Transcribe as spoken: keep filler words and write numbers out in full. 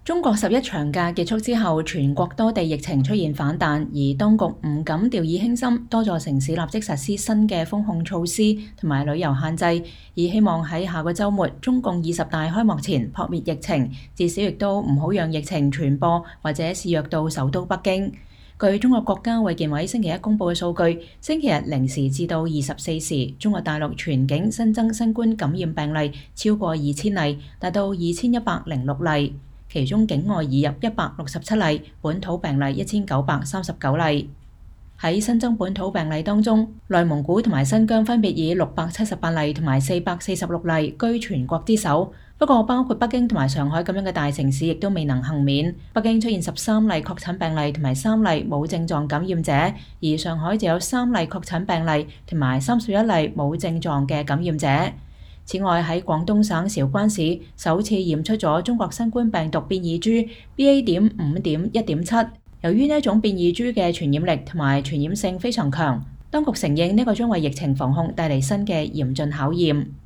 中國十一長假結束之後，全國多地疫情出現反彈，而當局唔敢掉以輕心，多座城市立即實施新嘅封控措施同埋旅遊限制，以希望喺下個週末中共二十大開幕前撲滅疫情，至少亦都唔好讓疫情傳播或者肆虐到首都北京。據中國國家衛健委星期一公佈嘅數據，星期日零時至到二十四時，中國大陸全境新增新冠感染病例超過二千例，達到二千一百零六例。其中境外移入一百六十七例，本土病例一千九百三十九例。喺新增本土病例當中，內蒙古同埋新疆分別以六百七十八例同埋四百四十六例居全國之首。不過，包括北京同埋上海咁樣嘅大城市亦都未能幸免。北京出現十三例確診病例同埋三例冇症狀感染者，而上海就有三例確診病例同埋三十一例冇症狀嘅感染者。此外，喺廣東省韶關市首次驗出咗中國新冠病毒變異株 B A 點五點一點七。由於呢一種變異株嘅傳染力同埋傳染性非常強，當局承認呢個將為疫情防控帶嚟新嘅嚴峻考驗。